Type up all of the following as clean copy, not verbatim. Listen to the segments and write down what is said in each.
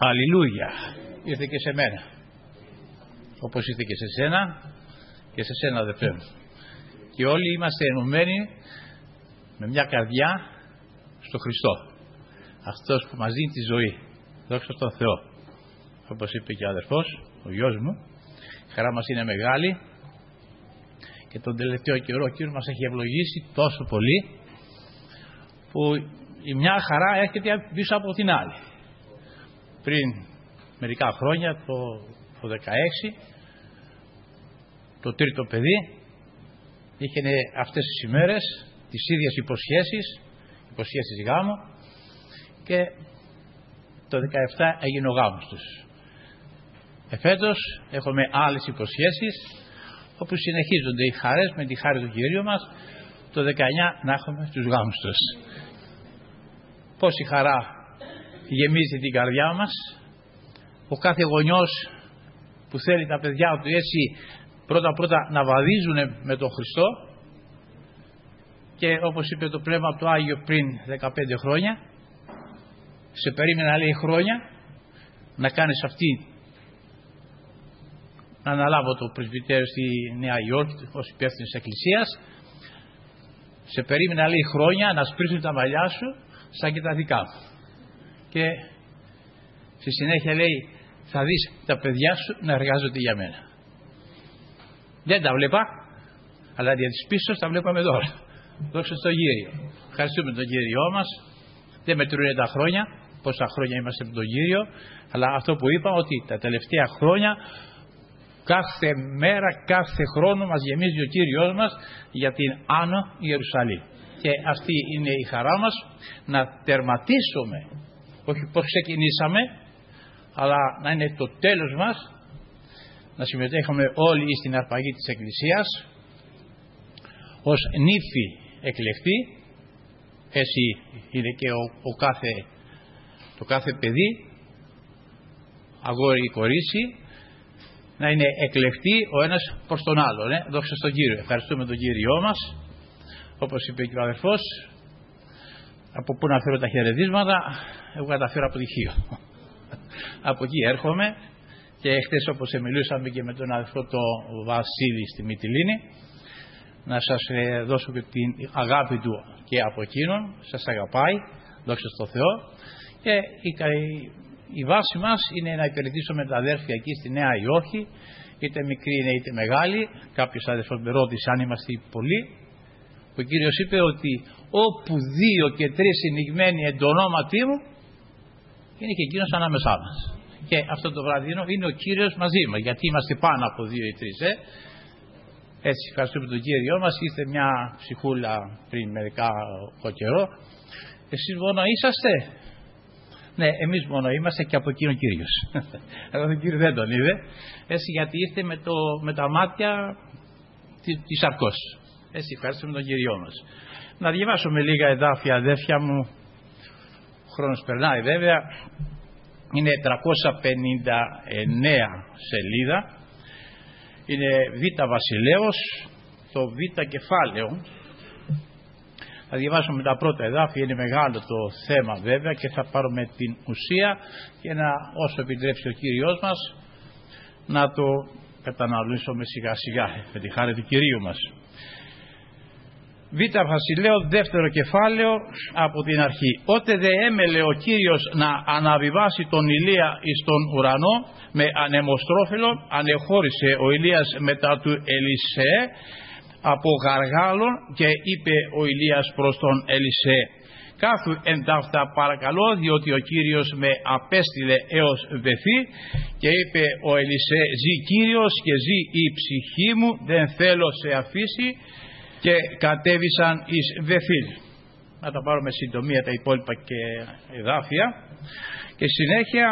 Αλληλούια. Ήρθε και σε μένα. Όπως ήρθε και σε σένα και σε σένα, αδελφέ μου. Και όλοι είμαστε ενωμένοι με μια καρδιά στο Χριστό. Αυτός που μας δίνει τη ζωή. Δόξα στον Θεό. Όπως είπε και ο αδερφός, ο γιος μου, η χαρά μας είναι μεγάλη και τον τελευταίο καιρό ο Κύριος μας έχει ευλογήσει τόσο πολύ που η μια χαρά έρχεται πίσω από την άλλη. Πριν μερικά χρόνια, το 16, το τρίτο παιδί είχε αυτές τις ημέρες τις ίδιες υποσχέσεις γάμου, και το 17 έγινε ο γάμος τους. Εφέτος έχουμε άλλες υποσχέσεις όπου συνεχίζονται οι χαρές με τη χάρη του Κυρίου μας το 19 να έχουμε τους γάμους τους. Πόση χαρά γεμίζει την καρδιά μας. Ο κάθε γονιός που θέλει τα παιδιά του έτσι πρώτα να βαδίζουν με τον Χριστό, και όπως είπε το Πνεύμα του Άγιο πριν 15 χρόνια, σε περίμενα, λέει, χρόνια να κάνεις αυτή, να αναλάβω το πρεσβυτέριο στη Νέα Υόρκη ως υπεύθυνος της Εκκλησίας. Σε περίμενα, λέει, χρόνια να σπρίσουν τα μαλλιά σου σαν και τα δικά μου, και στη συνέχεια, λέει, θα δεις τα παιδιά σου να εργάζονται για μένα. Δεν τα βλέπα, αλλά δια της πίστης τα βλέπαμε τώρα. Δόξα στον Κύριο. Ευχαριστούμε τον Κύριό μας. Δεν μετρούν τα χρόνια, πόσα χρόνια είμαστε με τον Κύριο, αλλά αυτό που είπα, ότι τα τελευταία χρόνια, κάθε μέρα, κάθε χρόνο μας γεμίζει ο Κύριος μας για την Άνω Ιερουσαλήμ. Και αυτή είναι η χαρά μας, να τερματίσουμε, όχι πως ξεκινήσαμε, αλλά να είναι το τέλος μας, να συμμετέχουμε όλοι στην αρπαγή της Εκκλησίας ως νύφη εκλεκτή. Έτσι είναι και το κάθε παιδί, αγόρι ή κορίτσι, να είναι εκλεκτή ο ένας προς τον άλλον. Δόξα στον Κύριο. Ευχαριστούμε τον Κύριό μας. Όπως είπε και ο αδερφός, από πού να φέρω τα χαιρετίσματα, εγώ καταφέρω από τυχείο. Από εκεί έρχομαι, και χθες, όπως μιλούσαμε και με τον αδερφό τον Βασίλη στη Μυτιλήνη, να σας δώσω και την αγάπη του και από εκείνον. Σας αγαπάει, δόξα στον Θεό, και η βάση μας είναι να υπηρετήσουμε τα αδέρφια εκεί στη Νέα Υόρκη, είτε μικρή είναι είτε μεγάλη. Κάποιος αδερφός με ρώτησε αν είμαστε πολλοί. Ο Κύριος είπε ότι όπου 2 και 3 συνηγμένοι εν το ονόματί μου, είναι και εκείνος ανάμεσά μας. Και αυτό το βραδινό είναι ο Κύριος μαζί μας, γιατί είμαστε πάνω από 2 ή 3. Έτσι, ευχαριστούμε τον Κύριο μας. Είστε μια ψυχούλα πριν μερικά καιρό. Εσείς μόνο είσαστε? Ναι, εμείς μόνο είμαστε, και από εκείνον Κύριος. Εγώ τον Κύριο δεν τον είδε. Έτσι, γιατί είστε με τα μάτια της αρκός. Έτσι, ευχαριστούμε τον Κύριο μας. Να διαβάσουμε λίγα εδάφια, αδέρφια μου. Ο χρόνος περνάει βέβαια. Είναι 359 σελίδα. Είναι Β' Βασιλέος, το Β' κεφάλαιο. Θα διαβάσουμε τα πρώτα εδάφια, είναι μεγάλο το θέμα βέβαια, και θα πάρουμε την ουσία, και όσο επιτρέψει ο Κύριος μας, να το καταναλώσουμε σιγά σιγά με τη χάρη του Κυρίου μας. Β' Βασιλέο, δεύτερο κεφάλαιο, από την αρχή. Ότε δε έμελε ο Κύριος να αναβιβάσει τον Ηλία εις τον ουρανό με ανεμοστρόφυλλο, ανεχώρησε ο Ηλίας μετά του Ελισέ από γαργάλων, και είπε ο Ηλίας προς τον Ελισέ: κάθου εν ταύτα παρακαλώ, διότι ο Κύριος με απέστειλε έως Βεθή. Και είπε ο Ελισέ: ζει Κύριος και ζει η ψυχή μου, δεν θέλω σε αφήσει. Και κατέβησαν εις Βεθήλ. Να τα πάρουμε συντομία τα υπόλοιπα και εδάφια. Και συνέχεια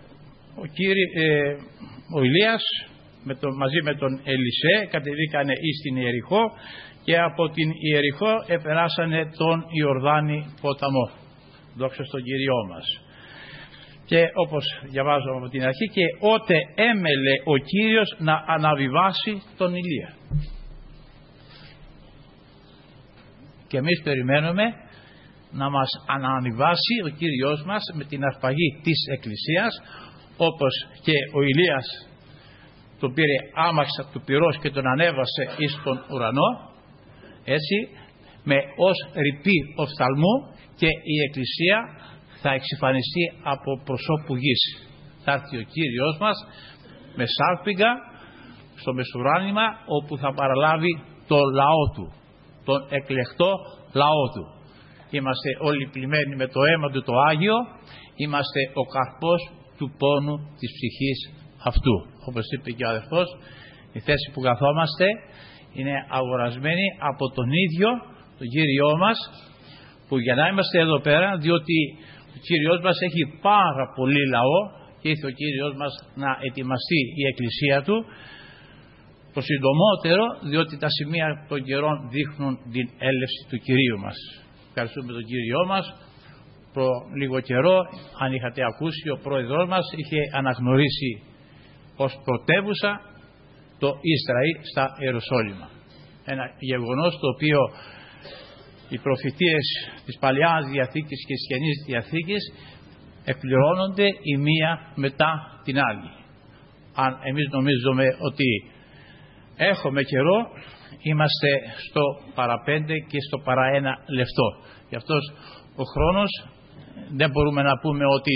ο Ηλίας μαζί με τον Ελισέ κατεβήκανε εις την Ιεριχώ, και από την Ιεριχώ επεράσανε τον Ιορδάνη ποταμό. Δόξα στον Κύριό μας. Και όπως διαβάζω από την αρχή, και ότε έμελε ο Κύριος να αναβιβάσει τον Ηλία. Και εμείς περιμένουμε να μας ανανιβάσει ο Κύριος μας με την αρπαγή της Εκκλησίας, όπως και ο Ηλίας τον πήρε άμαξα του πυρός και τον ανέβασε εις τον ουρανό, έτσι με ως ρηπή οφθαλμού και η Εκκλησία θα εξυφανιστεί από προσώπου γης. Θα έρθει ο Κύριος μας με σάλπιγγα στο μεσουράνημα, όπου θα παραλάβει το λαό του, τον εκλεκτό λαό του. Είμαστε όλοι πλημμένοι με το αίμα του το Άγιο, είμαστε ο καρπός του πόνου της ψυχής αυτού. Όπως είπε και ο αδερφός, η θέση που καθόμαστε είναι αγορασμένη από τον ίδιο τον Κύριό μας, που για να είμαστε εδώ πέρα, διότι ο Κύριος μας έχει πάρα πολύ λαό και ήρθε ο Κύριος μας να ετοιμαστεί η Εκκλησία του το συντομότερο, διότι τα σημεία των καιρών δείχνουν την έλευση του Κυρίου μας. Ευχαριστούμε τον Κύριό μας. Προ λίγο καιρό, αν είχατε ακούσει, ο πρόεδρος μας είχε αναγνωρίσει ως πρωτεύουσα το Ισραήλ στα Ιεροσόλυμα. Ένα γεγονός το οποίο οι προφητείες της Παλαιάς Διαθήκης και της Καινής Διαθήκης εκπληρώνονται η μία μετά την άλλη. Αν εμείς νομίζουμε ότι έχουμε καιρό, είμαστε στο παραπέντε και στο παραένα λεπτό. Γι' αυτός ο χρόνος δεν μπορούμε να πούμε ότι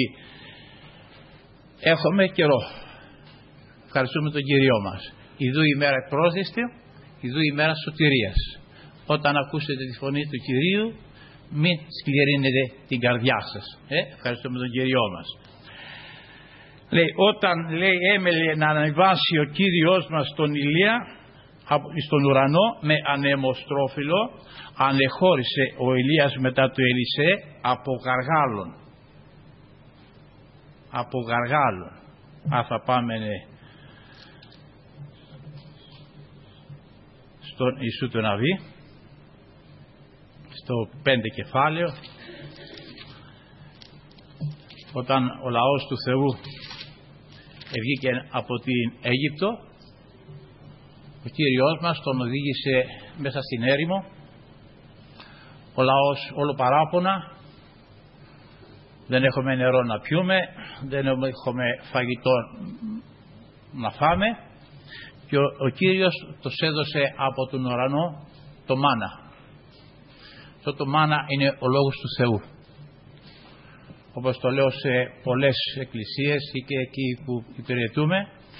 έχουμε καιρό. Ευχαριστούμε τον Κύριό μας. Ιδού η μέρα πρόσδεστη, ιδού η μέρα σωτηρίας. Όταν ακούσετε τη φωνή του Κυρίου, μην σκληρύνετε την καρδιά σας. Ευχαριστούμε τον Κύριό μας. Λέει, όταν λέει έμελε να ανεβάσει ο Κύριος μας τον Ηλία στον ουρανό με ανεμοστρόφυλλο, ανεχώρησε ο Ηλίας μετά του Ελισέ από γαργάλων. Από γαργάλων. Θα πάμε στον Ιησού τον Ναβί, στο 5 κεφάλαιο, όταν ο λαός του Θεού βγήκε από την Αίγυπτο, ο Κύριος μας τον οδήγησε μέσα στην έρημο, ο λαός όλο παράπονα, δεν έχουμε νερό να πιούμε, δεν έχουμε φαγητό να φάμε, και ο Κύριος τους έδωσε από τον ουρανό το μάνα. Αυτό το μάνα είναι ο Λόγος του Θεού. Όπως το λέω σε πολλές εκκλησίες ή και εκεί που υπηρετούμε,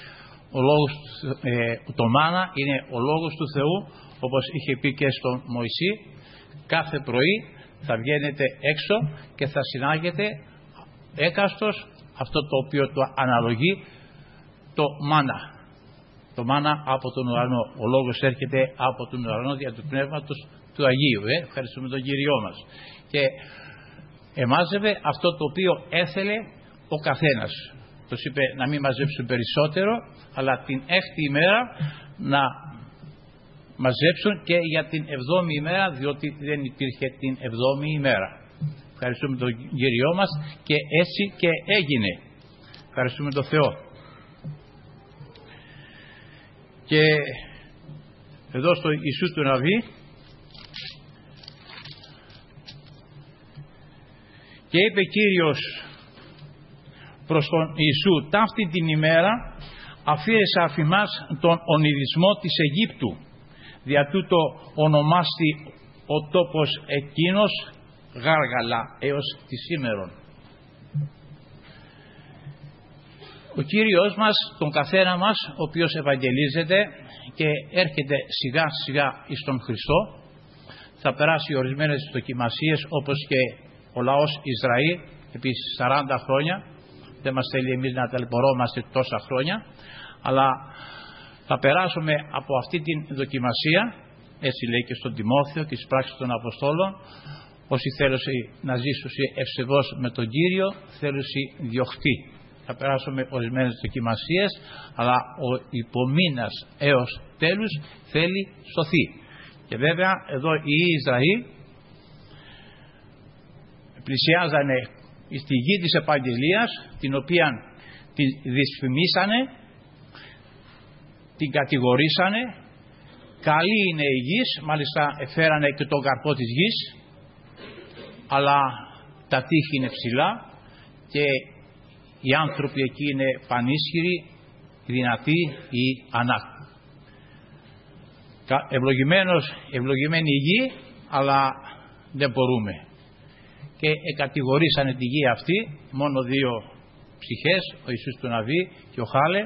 το μάνα είναι ο Λόγος του Θεού, όπως είχε πει και στον Μωυσή. Κάθε πρωί θα βγαίνετε έξω και θα συνάγετε έκαστος αυτό το οποίο το αναλογεί το μάνα. Το μάνα από τον ουρανό. Ο Λόγος έρχεται από τον ουρανό δια του Πνεύματος του Αγίου. Ευχαριστούμε τον Κύριό μας. Και εμάζευε αυτό το οποίο έθελε ο καθένας. Τους είπε να μην μαζέψουν περισσότερο, αλλά την 6η ημέρα να μαζέψουν και για την 7η ημέρα, διότι δεν υπήρχε την 7η ημέρα. Ευχαριστούμε τον Κύριό μας και έτσι και έγινε. Ευχαριστούμε τον Θεό. Και εδώ στο Ιησού του Ναβί, και είπε Κύριος προς τον Ιησού, ταύτη την ημέρα αφήρεσα αφημάς τον ονειδισμό της Αιγύπτου, δια τούτο ονομάστη ο τόπος εκείνος Γάργαλα έως τη σήμερον. Ο Κύριος μας, τον καθένα μας, ο οποίος ευαγγελίζεται και έρχεται σιγά σιγά εις τον Χριστό, θα περάσει ορισμένες δοκιμασίες, όπως και ο λαός Ισραήλ επί 40 χρόνια. Δεν μας θέλει εμείς να ταλαιπωρόμαστε τόσα χρόνια, αλλά θα περάσουμε από αυτή την δοκιμασία, έτσι λέει και στον Τιμόθεο και στις πράξεις των Αποστόλων. Όσοι θέλουν να ζήσουν ευσεβώς με τον Κύριο, θέλουν διωχτεί. Θα περάσουμε ορισμένες δοκιμασίες, αλλά ο υπομείνας έως τέλους θέλει σωθεί. Και βέβαια εδώ οι Ισραήλ πλησιάζανε στη γη της επαγγελίας, την οποία την δυσφημίσανε, την κατηγορήσανε. Καλή είναι η γης, μάλιστα εφέρανε και τον καρπό της γης, αλλά τα τείχη είναι ψηλά και οι άνθρωποι εκεί είναι πανίσχυροι, δυνατοί ή ανάκτοι. Ευλογημένη η γη, αλλά δεν μπορούμε. Και κατηγορήσανε τη γη αυτή μόνο δύο ψυχές, ο Ιησούς του Ναβί και ο Χάλε.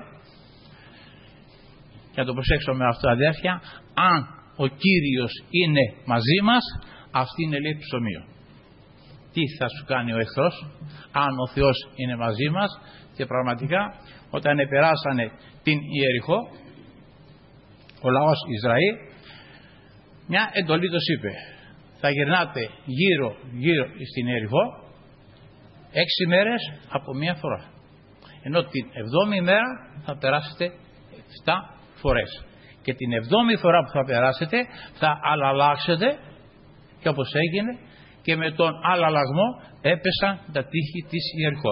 Και να το προσέξουμε αυτό, αδέρφια, αν ο Κύριος είναι μαζί μας, αυτή είναι, λέει, ψωμίο. Τι θα σου κάνει ο εχθρός αν ο Θεός είναι μαζί μας? Και πραγματικά όταν περάσανε την Ιεριχώ, ο λαός Ισραήλ, μια εντολή τους είπε: θα γυρνάτε γύρω στην Ιεριχώ 6 μέρες από μία φορά, ενώ την 7η μέρα θα περάσετε 7 φορές, και την 7η φορά που θα περάσετε θα αλλάξετε, και όπως έγινε, και με τον αλλαγμό έπεσαν τα τείχη της Ιεριχώ.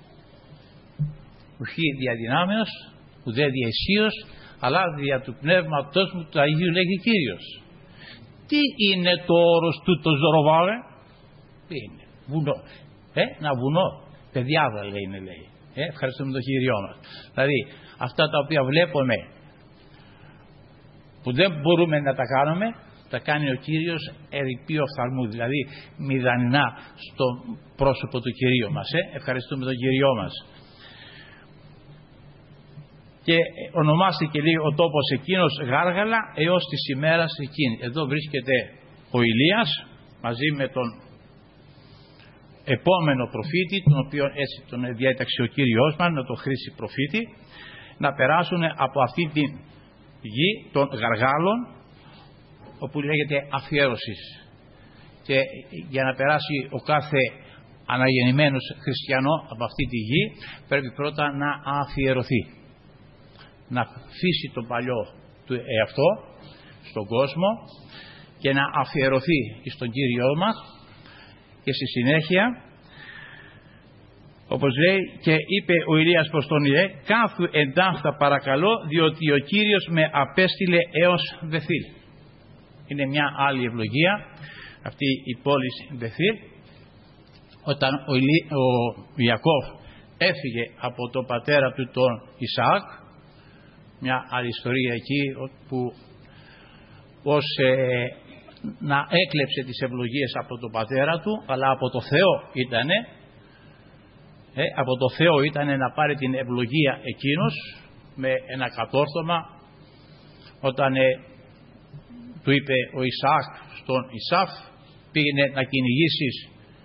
Ουχή διαδυνάμεως, ουδέ δια ισχύος, αλλά δια του πνεύματός μου του Αγίου, λέγει Κύριος. Τι είναι το όρος του το Ζωροβάβε? Τι είναι? Βουνό. Ένα βουνό. Παιδιάδα λέει. Ευχαριστούμε τον Κύριό μας. Δηλαδή αυτά τα οποία βλέπουμε που δεν μπορούμε να τα κάνουμε, τα κάνει ο Κύριος ερειπή οφθαλμού, δηλαδή μηδανινά στο πρόσωπο του Κυρίου μας. Ευχαριστούμε τον Κύριό μας. Και ονομάστηκε, λέει, ο τόπος εκείνος Γάργαλα έως της ημέρας εκείνη. Εδώ βρίσκεται ο Ηλίας μαζί με τον επόμενο προφήτη, τον οποίο έτσι τον διέταξε ο Κύριος μας να το χρήσει προφήτη, να περάσουν από αυτή τη γη των Γαργάλων, όπου λέγεται αφιέρωσης. Και για να περάσει ο κάθε αναγεννημένος χριστιανό από αυτή τη γη, πρέπει πρώτα να αφιερωθεί, να αφήσει τον παλιό του εαυτό στον κόσμο και να αφιερωθεί στον Κύριό μας, και στη συνέχεια, όπως λέει, και είπε ο Ηλίας προς τον Ηλέ: κάθου εντάχθα παρακαλώ, διότι ο Κύριος με απέστειλε έως Βεθήλ. Είναι μια άλλη ευλογία αυτή η πόλη Βεθήλ. Όταν ο Ιακώβ έφυγε από τον πατέρα του τον Ισαάκ, μια άλλη ιστορία εκεί, που ως να έκλεψε τις ευλογίες από τον πατέρα του, αλλά από το Θεό ήτανε, από το Θεό ήτανε να πάρει την ευλογία εκείνος με ένα κατόρθωμα, όταν του είπε ο Ισαάκ στον Ισαύ: πήγαινε να κυνηγήσεις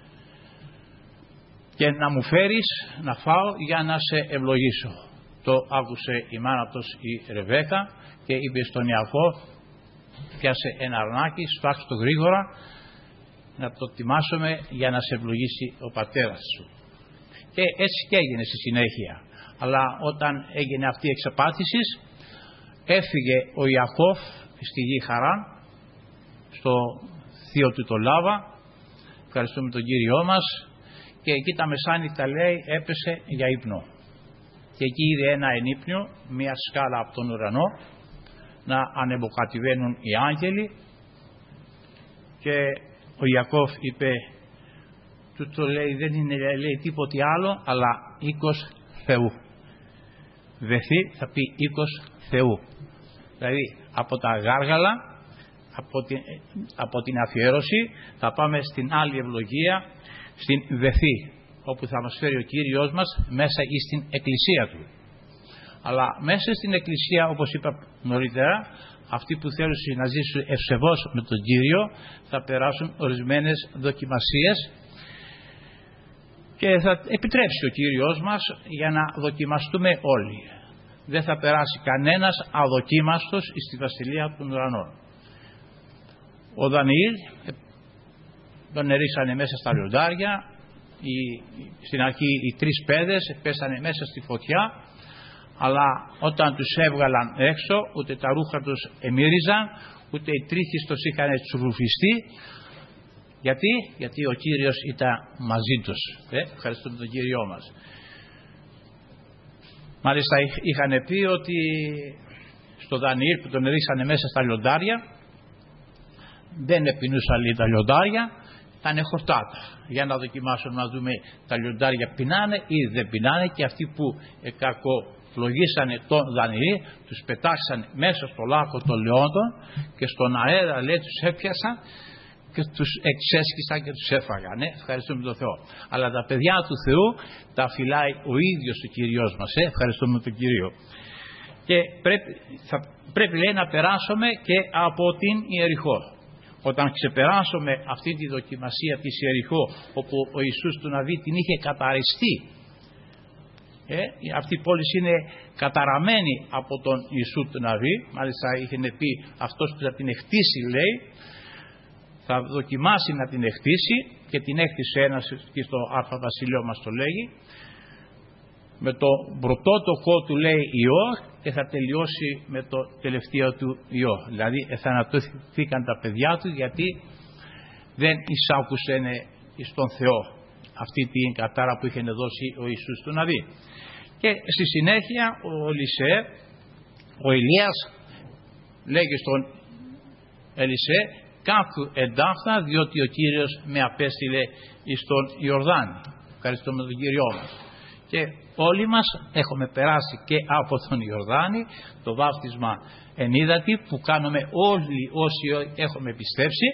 και να μου φέρεις να φάω για να σε ευλογήσω. Το άκουσε η μάνα τους η Ρεβέκα και είπε στον Ιακώβ: πιάσε ένα αρνάκι, σφάξε το γρήγορα, να το τιμάσουμε για να σε ευλογήσει ο πατέρας σου. Και έτσι και έγινε στη συνέχεια. Αλλά όταν έγινε αυτή η εξαπάτηση, έφυγε ο Ιακώβ στη γη Χαράν, στο θείο του το Λάβα, ευχαριστούμε τον Κύριό μας, και εκεί τα μεσάνυχτα, λέει, έπεσε για ύπνο. Και εκεί είδε ένα ενύπνιο, μια σκάλα από τον ουρανό, να ανεμοκατεβαίνουν οι άγγελοι, και ο Ιακώβ είπε, τούτο, λέει, δεν είναι, λέει, τίποτε άλλο αλλά οίκος Θεού. Βεθή θα πει οίκος Θεού. Δηλαδή από τα Γάργαλα, από την αφιέρωση, θα πάμε στην άλλη ευλογία, στην Βεθή, όπου θα μας φέρει ο Κύριος μας μέσα ή στην εκκλησία του. Αλλά μέσα στην εκκλησία, όπως είπα νωρίτερα, αυτοί που θέλουν να ζήσουν ευσεβώς με τον Κύριο θα περάσουν ορισμένες δοκιμασίες, και θα επιτρέψει ο Κύριος μας για να δοκιμαστούμε όλοι. Δεν θα περάσει κανένας αδοκίμαστος στη βασιλεία των ουρανών. Ο Δανιήλ τον ερίσανε μέσα στα λιοντάρια, στην αρχή οι 3 παιδες πέσανε μέσα στη φωτιά, αλλά όταν τους έβγαλαν έξω, ούτε τα ρούχα τους εμύριζαν, ούτε οι τρίχες τους είχαν τσουρουφιστεί. Γιατί ο Κύριος ήταν μαζί τους. Ευχαριστούμε τον Κύριό μας. Μάλιστα είχαν πει ότι στο Δανιήλ που τον ρίξανε μέσα στα λιοντάρια, δεν επεινούσαν, λέει, τα λιοντάρια, θα είναι χορτάτα, για να δοκιμάσουμε να δούμε τα λιοντάρια πεινάνε ή δεν πεινάνε, και αυτοί που κακοφλογίσανε τον Δανιήλ τους πετάξαν μέσα στο λάκκο των λεόντων και στον αέρα, λέει, τους έπιασαν και τους εξέσχισαν και τους έφαγαν. Ευχαριστούμε τον Θεό. Αλλά τα παιδιά του Θεού τα φυλάει ο ίδιος ο Κύριος μας. Ευχαριστούμε τον Κύριο. Και πρέπει λέει να περάσουμε και από την Ιεριχώ. Όταν ξεπεράσουμε αυτή τη δοκιμασία της Ιεριχώ, όπου ο Ιησούς του Ναβί την είχε καταριστεί, αυτή η πόλη είναι καταραμένη από τον Ιησού του Ναβί, μάλιστα είχε πει αυτός που θα την χτίσει, λέει, θα δοκιμάσει να την χτίσει, και την έκτισε ένας, και στο Α Βασιλείο μας το λέγει, με το πρωτότοκο του, λέει, ιό, και θα τελειώσει με το τελευταίο του ιό. Δηλαδή εθανατώθηκαν τα παιδιά του, γιατί δεν εισάκουσαν στον Θεό αυτή την κατάρα που είχε δώσει ο Ιησούς του Ναβί. Και στη συνέχεια ο Ηλίας λέγει στον Ελισέ, κάπου εντάχθα, διότι ο Κύριος με απέστειλε στον Ιορδάνη. Ευχαριστούμε τον Κύριό μας. Και όλοι μας έχουμε περάσει και από τον Ιορδάνη, το βάπτισμα εν ύδατι, που κάνουμε όλοι όσοι έχουμε πιστέψει.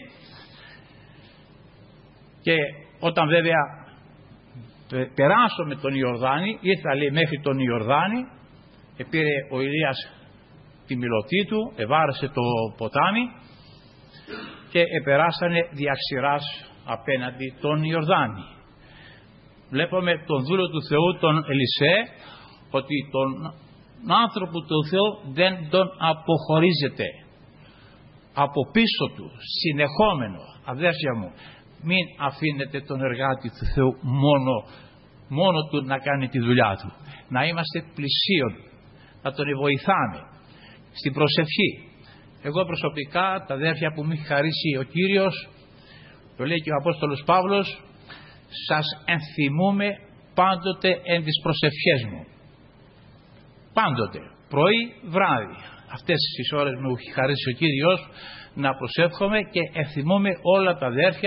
Και όταν βέβαια περάσουμε τον Ιορδάνη, ήρθα, λέει, μέχρι τον Ιορδάνη, πήρε ο Ηλίας τη μιλωτή του, εβάρεσε το ποτάμι και επεράσανε διαξηράς απέναντι τον Ιορδάνη. Βλέπουμε τον δούλο του Θεού, τον Ελισέ, ότι τον άνθρωπο του Θεού δεν τον αποχωρίζεται από πίσω του, συνεχόμενο. Αδέρφια μου, μην αφήνετε τον εργάτη του Θεού μόνο του να κάνει τη δουλειά του. Να είμαστε πλησίον, να τον βοηθάμε στην προσευχή. Εγώ προσωπικά, τα αδέρφια που μου έχει χαρίσει ο Κύριος, το λέει και ο Απόστολος Παύλος, σας ενθυμούμε πάντοτε εν τις προσευχές μου. Πάντοτε, πρωί, βράδυ. Αυτές τις ώρες μου έχει χαρίσει ο Κύριος να προσεύχομαι και ενθυμούμε όλα τα αδέρφια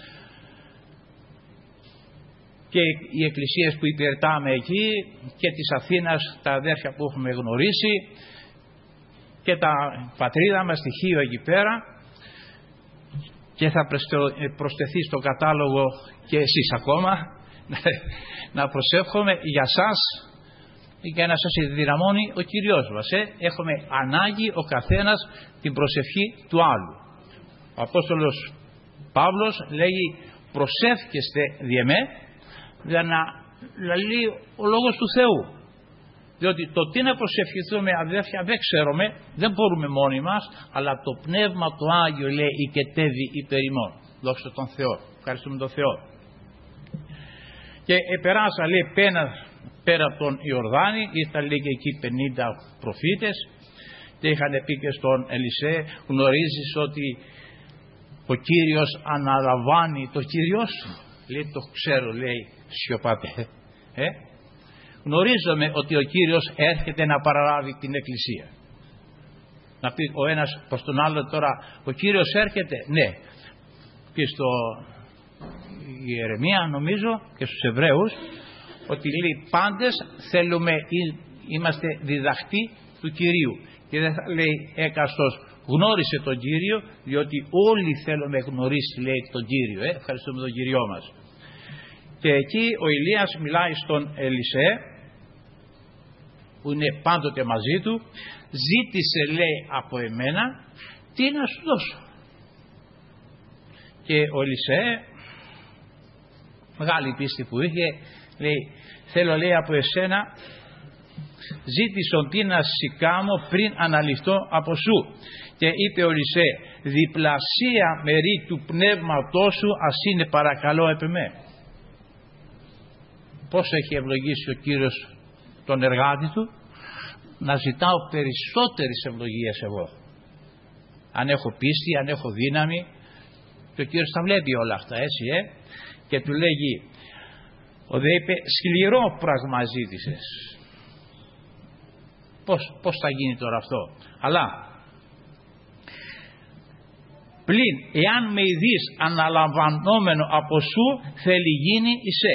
και οι εκκλησίες που υπηρετάμε εκεί και της Αθήνας, τα αδέρφια που έχουμε γνωρίσει και τα πατρίδα μας στοιχείο εκεί πέρα, και θα προσθεθεί στο κατάλογο και εσείς ακόμα να προσεύχομαι για σας και να σας ενδυναμώνει ο Κυριός μας. Έχουμε ανάγκη ο καθένας την προσευχή του άλλου. Ο Απόστολος Παύλος λέγει προσεύχεστε διεμέ, για να λέει ο λόγος του Θεού. Διότι το τι να προσευχηθούμε, αδέρφια, δεν ξέρουμε, δεν μπορούμε μόνοι μας, αλλά το Πνεύμα το Άγιο, λέει, οικετεύει υπέρ ημών. Δόξα τον Θεό. Ευχαριστούμε τον Θεό. Και περάσα, λέει, πέρα από τον Ιορδάνη, ήρθαν, λέει, και εκεί 50 προφήτες και είχαν πει και στον Ελισέ, γνωρίζεις ότι ο Κύριος αναλαμβάνει το Κύριο σου. Λέει, το ξέρω, λέει, σιωπάτε. Γνωρίζουμε ότι ο Κύριος έρχεται να παραλάβει την Εκκλησία. Να πει ο ένας προς τον άλλο τώρα, ο Κύριος έρχεται, ναι. Και στο Ιερεμία, νομίζω, και στους Εβραίους, ότι λέει πάντες θέλουμε, είμαστε διδαχτοί του Κυρίου. Και δεν θα λέει έκαστος γνώρισε τον Κύριο, διότι όλοι θέλουμε γνωρίσει, λέει, τον Κύριο. Ευχαριστούμε τον Κυριό μας. Και εκεί ο Ηλίας μιλάει στον Ελισέ, που είναι πάντοτε μαζί του, ζήτησε, λέει, από εμένα τι να σου δώσω. Και ο Ελισέ, μεγάλη πίστη που είχε, λέει, θέλω, λέει, από εσένα ζήτησον τι να σηκάμω πριν αναλυθώ από σου. Και είπε ο Ελισέ, διπλασία μερί του πνεύματός σου ας είναι παρακαλώ επ' εμέ. Πώς έχει ευλογήσει ο Κύριος τον εργάτη του, να ζητάω περισσότερες ευλογίες εγώ. Αν έχω πίστη, αν έχω δύναμη, και ο Κύριος τα βλέπει όλα αυτά, έτσι, και του λέγει, ο δε είπε, σκληρό πράγμα ζήτησες. Πώς θα γίνει τώρα αυτό? Αλλά πλην εάν με ειδείς αναλαμβανόμενο από σου, θέλει γίνει εισέ.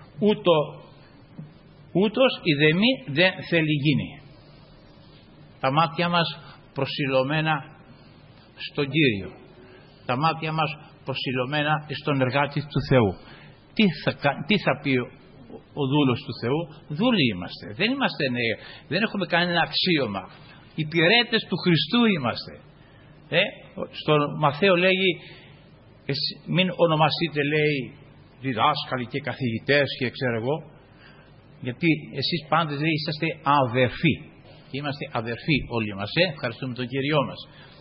Ούτως η δεμή δεν θέλει γίνει. Τα μάτια μας προσιλωμένα στον Κύριο. Τα μάτια μας προσιλωμένα στον εργάτη του Θεού. Τι θα πει ο δούλος του Θεού? Δούλοι είμαστε. Δεν έχουμε κανένα αξίωμα. Υπηρέτες του Χριστού είμαστε. Στο Μαθαίο λέγει, μην ονομαστείτε, λέει, διδάσκαλοι και καθηγητές και ξέρω εγώ, γιατί εσείς πάντες, λέει, είσαστε αδερφοί. Και είμαστε αδερφοί όλοι μας. Ευχαριστούμε τον Κύριό μας.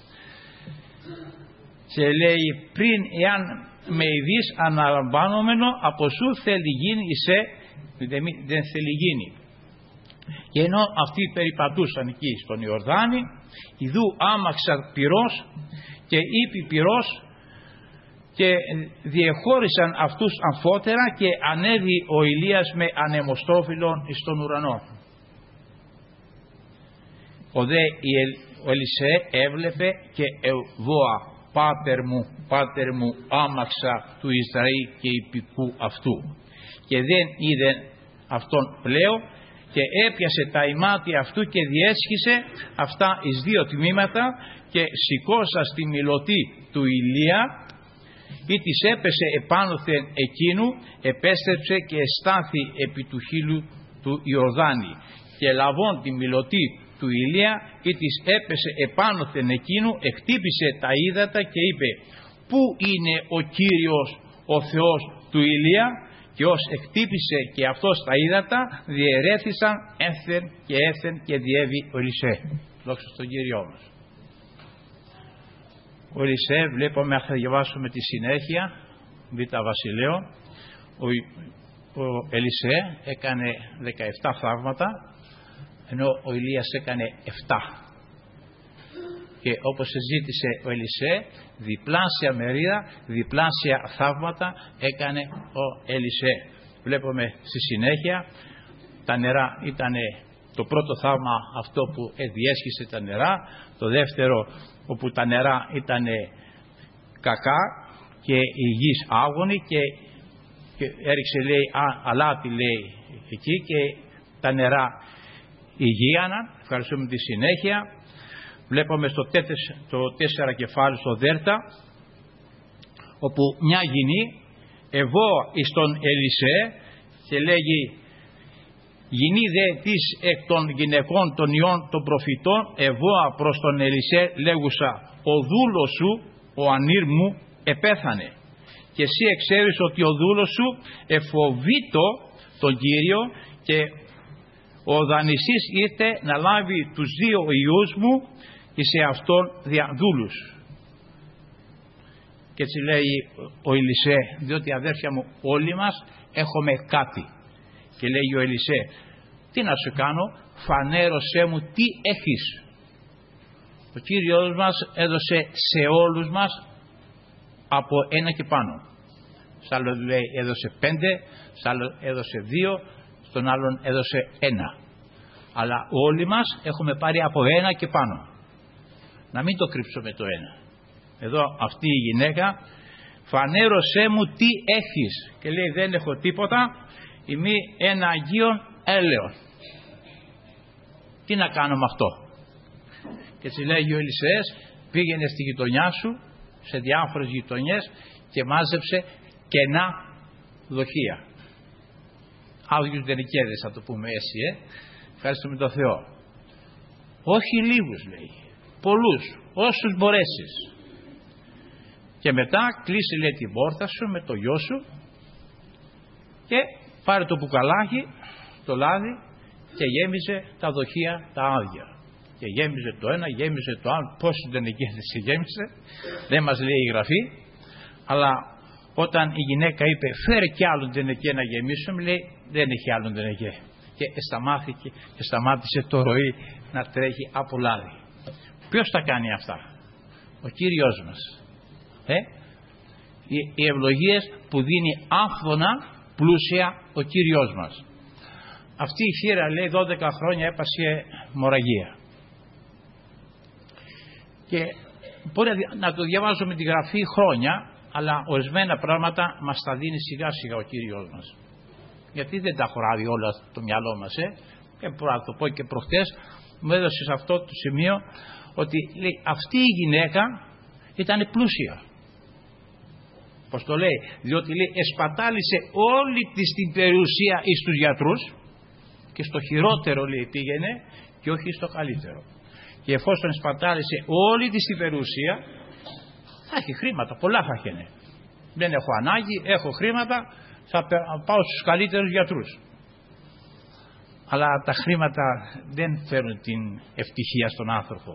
Και λέει, πριν εάν με ειδείς αναλαμβάνομενο από σου, θέλει γίνει εισέ, δεν θέλει γίνει. Και ενώ αυτοί περιπατούσαν εκεί στον Ιορδάνη, ιδού άμαξα πυρός και είπε πυρός και διεχώρισαν αυτούς αμφότερα και ανέβη ο Ηλίας με ανεμοστρόφυλλον στον ουρανό. Ο Ελισέ έβλεπε και ευόα, πάτερ μου άμαξα του Ισραήλ και υπηκού αυτού. Και δεν είδε αυτόν πλέον και έπιασε τα ημάτια αυτού και διέσχισε αυτά εις δύο τμήματα και σηκώσα στη μιλωτή του Ηλία ή της έπεσε επάνωθεν εκείνου, επέστρεψε και εστάθη επί του χείλου του Ιορδάνη και λαβών τη μιλωτή του Ηλία ή της έπεσε επάνωθεν εκείνου, εκτύπησε τα ύδατα και είπε, πού είναι ο Κύριος ο Θεός του Ηλία? Και ως εκτύπησε και αυτός τα ύδατα, διαιρέθησαν έθεν και διέβη ο Ελισέ. Δόξα στον Κύριό μας. Ο Ελισέ, βλέπουμε, θα διαβάσουμε τη συνέχεια, Β' Βασιλέο. Ο Ελισέ έκανε 17 θαύματα, ενώ ο Ηλίας έκανε 7. Και όπως ζήτησε ο Ελισέ, διπλάσια μερίδα, διπλάσια θαύματα έκανε ο Ελισέ. Βλέπουμε στη συνέχεια, τα νερά ήταν το πρώτο θαύμα αυτό που διέσχισε τα νερά, το δεύτερο όπου τα νερά ήταν κακά και η γης άγωνη και έριξε, λέει, αλάτι, λέει, εκεί και τα νερά υγείαναν. Ευχαριστούμε τη συνέχεια. Βλέπουμε στο 4 κεφάλι, στο Δέρτα, όπου μια γυνή ευώα εις τον Ελισέ και λέγει, γυνή δε της εκ των γυναικών των ιών των προφητών, ευώα προς τον Ελισέ λέγουσα, ο δούλος σου, ο ανήρ μου, επέθανε και εσύ εξέρεις ότι ο δούλος σου εφοβήτω τον Κύριο και ο δανειστής ήρθε να λάβει τους 2 ιούς μου και σε αυτόν διαδούλους. Και έτσι λέει ο Ελισέ, διότι αδέρφια μου όλοι μας έχουμε κάτι. Και λέει ο Ελισέ, τι να σου κάνω, φανέρωσέ μου τι έχεις. Ο Κύριος μας έδωσε σε όλους μας από 1 και πάνω. Σ' άλλο λέει έδωσε 5, σ' άλλο έδωσε 2, στον άλλον έδωσε 1. Αλλά όλοι μας έχουμε πάρει από 1 και πάνω. Να μην το κρύψουμε το 1. Εδώ αυτή η γυναίκα, φανέρωσέ μου τι έχεις. Και λέει, δεν έχω τίποτα, είμαι ένα αγίον έλεον. Τι να κάνω με αυτό? Και έτσι λέγει ο Ελισέας, πήγαινε στη γειτονιά σου, σε διάφορες γειτονιές και μάζεψε κενά δοχεία. Άδειους δενικέδες, θα το πούμε έτσι, Ευχαριστούμε τον Θεό. Όχι λίγους, λέει, πολλούς, όσους μπορέσεις. Και μετά κλείσει, λέει, την πόρτα σου με το γιο σου και πάρε το μπουκαλάκι, το λάδι και γέμιζε τα δοχεία τα άδεια. Και γέμιζε το ένα, γέμιζε το άλλο, πόσους δενικέδες γέμιζε, δεν μας λέει η Γραφή, αλλά όταν η γυναίκα είπε φέρε κι άλλον δενεκέ να γεμίσουμε, λέει δεν έχει άλλον δενεκέ. Και σταμάτησε το ροή να τρέχει από λάδι. Ποιος τα κάνει αυτά? Ο Κύριος μας. Οι ευλογίες που δίνει άφθονα πλούσια ο Κύριος μας. Αυτή η θύρα, λέει, 12 χρόνια έπασε μοραγία. Και μπορεί να το διαβάζουμε τη Γραφή χρόνια, αλλά ορισμένα πράγματα μας τα δίνει σιγά σιγά ο Κύριος μας. Γιατί δεν τα χωράει όλα το μυαλό μας, Και μπορώ να το πω και προχτές, μου έδωσε σε αυτό το σημείο ότι λέει, αυτή η γυναίκα ήταν πλούσια. Πώς το λέει? Διότι λέει εσπατάλησε όλη της την περιουσία εις τους γιατρούς και στο χειρότερο λέει πήγαινε και όχι στο καλύτερο. Και εφόσον εσπατάλησε όλη της την περιουσία, θα έχει χρήματα, πολλά θα έχει. Δεν έχω ανάγκη, έχω χρήματα, θα πάω στους καλύτερους γιατρούς. Αλλά τα χρήματα δεν φέρνουν την ευτυχία στον άνθρωπο.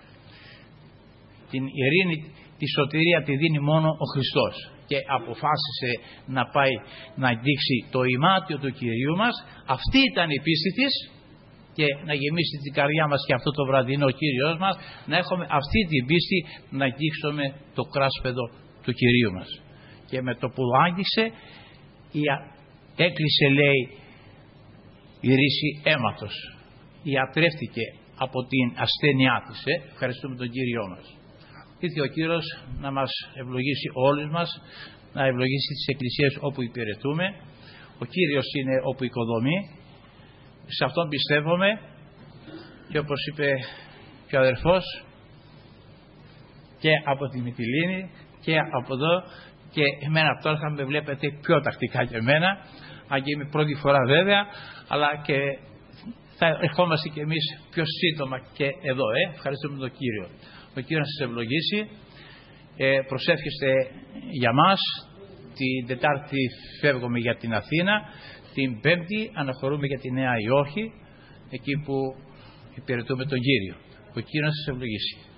Την ειρήνη, τη σωτηρία τη δίνει μόνο ο Χριστός. Και αποφάσισε να πάει να αγγίξει το ημάτιο του Κυρίου μας. Αυτή ήταν η πίστη της, και να γεμίσει την καρδιά μας και αυτό το βραδινό ο Κύριος μας, να έχουμε αυτή την πίστη να αγγίξουμε το κράσπεδο του Κυρίου μας. Και με το που άγγιξε, έκλεισε λέει η ρίση αίματος. Ιατρεύτηκε από την ασθένειά της. Ευχαριστούμε τον Κύριό μας. Ήρθε ο Κύριος να μας ευλογήσει όλους μας, να ευλογήσει τις εκκλησίες όπου υπηρετούμε. Ο Κύριος είναι όπου οικοδομεί. Σε αυτόν πιστεύουμε, και όπως είπε και ο αδερφός, και από τη Μυτιλήνη και από εδώ, και εμένα τώρα θα με βλέπετε πιο τακτικά και εμένα, αν και είμαι πρώτη φορά βέβαια, αλλά και θα ερχόμαστε και εμείς πιο σύντομα και εδώ. Ευχαριστούμε τον Κύριο. Ο Κύριος να σας ευλογήσει. Προσεύχεστε για μας. Την Τετάρτη φεύγουμε για την Αθήνα. Την Πέμπτη αναχωρούμε για τη Νέα Υόρκη, εκεί που υπηρετούμε τον Κύριο. Ο Κύριος να σας ευλογήσει.